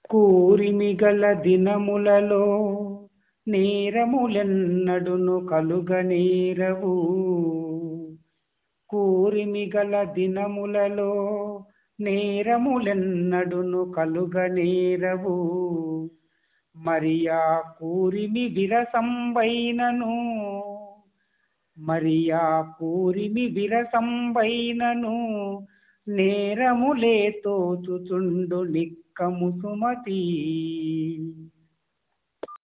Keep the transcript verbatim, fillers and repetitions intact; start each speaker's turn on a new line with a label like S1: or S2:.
S1: కూరిమిగల దినములలో నేరములెన్నడును కలుగనేరవు. కూరిమిగల దినములలో నేరములెన్నడును కలుగనేరవు. మరియా కూరిమి విరసంబైనను మరియా కూరిమి విరసంబైనను నేరములే తోచుచుండు నిక్కము సుమతి.